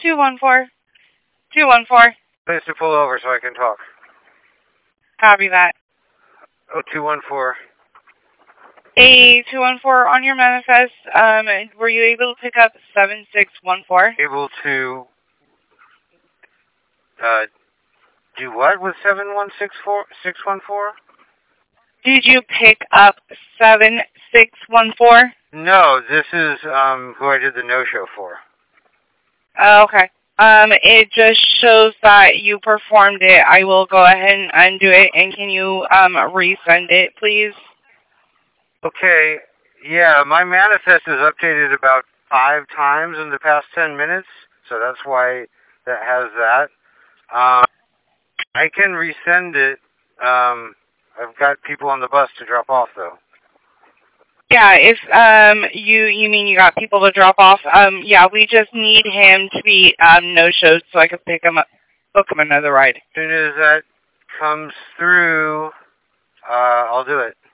214. 214. Please to pull over so I can talk. Copy that. Oh, 214. A 214 on your manifest, were you able to pick up 7614? Able to, do what with 7164614? Did you pick up 7614? No, this is, who I did the no-show for. Oh, okay. It just shows that you performed it. I will go ahead and undo it, and can you, resend it, please? Okay, yeah, my manifest is updated about 5 times in the past 10 minutes, so that's why that has that. I can resend it. I've got people on the bus to drop off, though. Yeah, if, you mean you got people to drop off, yeah, we just need him to be, no-showed so I can pick him up, book him another ride. As soon as that comes through, I'll do it.